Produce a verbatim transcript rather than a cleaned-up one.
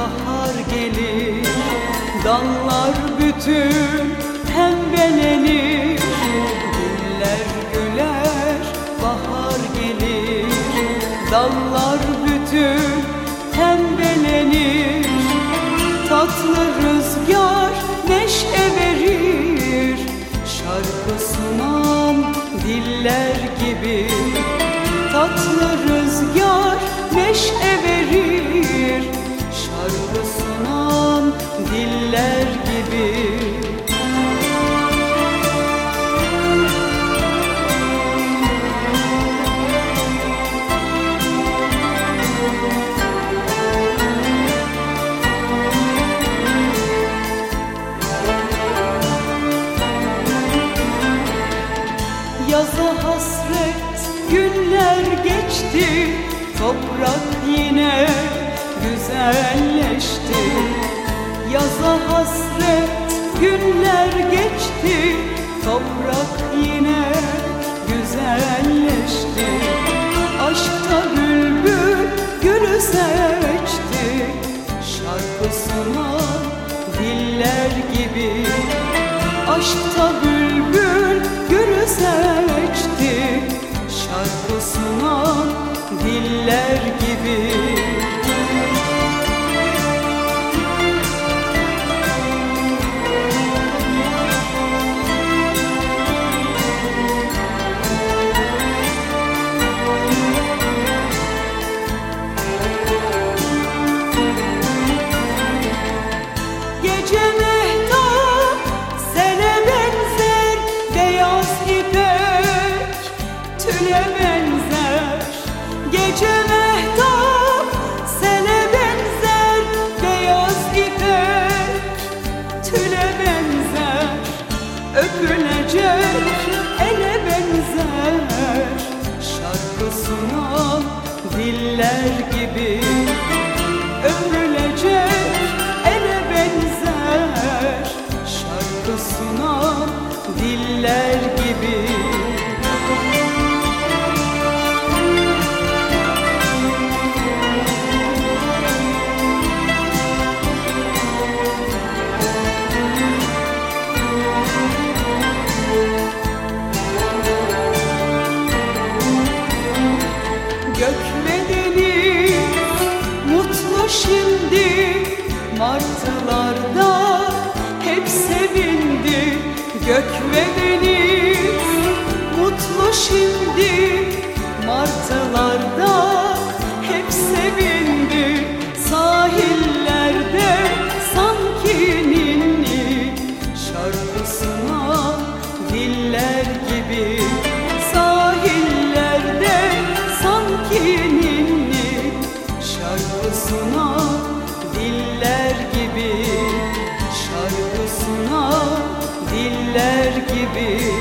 bahar gelir, dallar bütün pembelenir. Güller güler, bahar gelir, dallar bütün pembelenir. Tatlı rüzgar neşe verir, şarkı sunan diller gibi. Tatlı rüzgar neşe verir, şarkı sunan diller gibi. Yaza hasret günler geçti, toprak yine güzelleşti. Yaza hasret günler geçti, toprak yine güzelleşti. Aşkta bülbül gülü seçti, şarkısına diller gibi. Aşkta bülbül gülü seçti, şarkısına diller gibi. Gece mehtap sene benzer, beyaz ipek tüle benzer. Gece mehtap sene benzer, beyaz ipek tüle benzer. Öpülecek ele benzer, şarkısına diller gibi. Öpülecek ele benzer, şarkısına diller gibi. Gök ve deniz mutlu şimdi, martılarda hep sevindi. Gök ve deniz mutlu şimdi, martılarda hep sevindi. Sahillerde sanki ninni, şarkısına diller gibi. Sahillerde sanki ninni, şarkısına diller gibi. Şarkısına diller gibi.